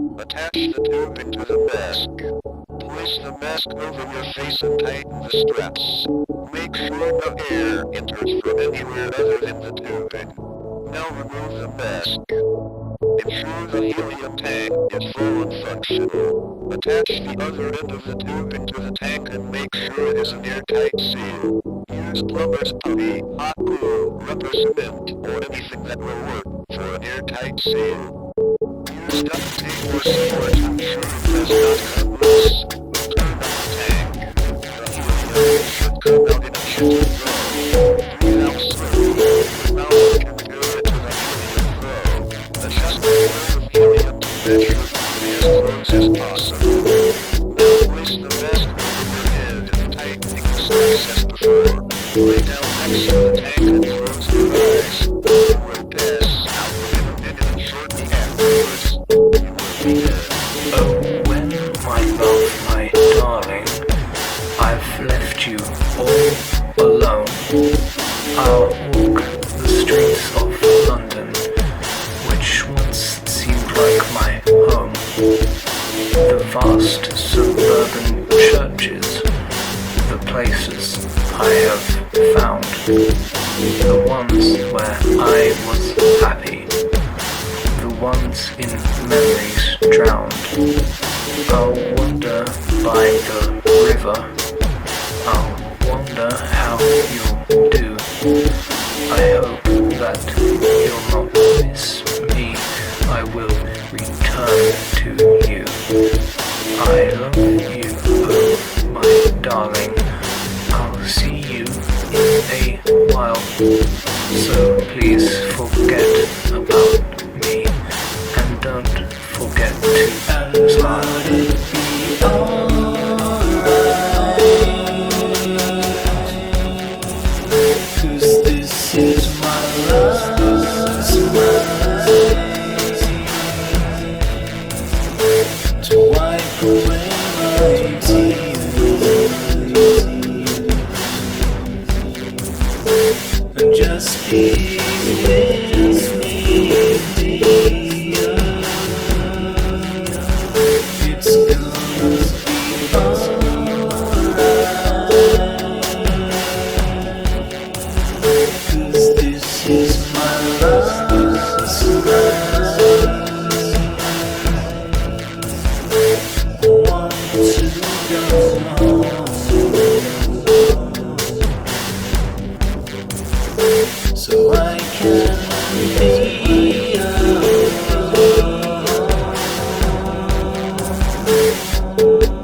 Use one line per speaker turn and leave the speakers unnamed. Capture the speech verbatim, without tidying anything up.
Attach the tube into the mask. Place the mask over your face and tighten the straps. Make sure no air enters from anywhere other than the tubing. Now remove the mask. Ensure the helium tank is full and functional. Attach the other end of the tubing to the tank and make sure it is an airtight seal. Use plumber's putty, hot glue, rubber cement, or anything that will work for an airtight seal. Use duct tape or support to ensure it does not come loose. Turn on the tank. The helium should come out in a gentle flow. Breathe out slowly. Your mouth can feel it to the helium flow. Adjust the flow of helium to match your body as close as possible. Now place the mask over your head and tightening the straps as before. Lay down next to the tank and close your eyes. You will pass out within a minute and shortly afterwards. You will be dead.
Oh, when, my love, my darling, I've left you all alone. I'll walk the streets of London, which once seemed like my home. The vast suburban churches, the places I have found, the ones where I was happy, the ones in memories drowned. I'll wander by the river, I'll wonder how you'll do. I hope that you'll not miss me, I will return to you. I love you, oh my darling, I'll see you in a while, so please forget about me, and don't forget to smile.
Would it be alright? 'Cause this is my last night to wipe away my tears and just be with me. It's gonna be alright, 'cause this is my last night. I want to go home, so I can be alone.